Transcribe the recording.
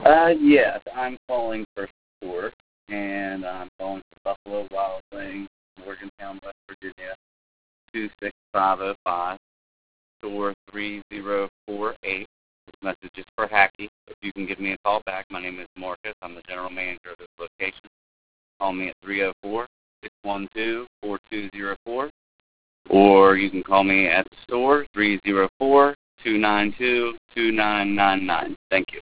Yes, I'm calling for support, and I'm calling for Buffalo Wild Wings, Morgantown, West Virginia, 26505, store 3048. This message is for Hackey. If you can give me a call back, my name is Marcus. I'm the general manager of this location. Call me at 304-612-4204, or you can call me at the store, 304-292-2999. Thank you.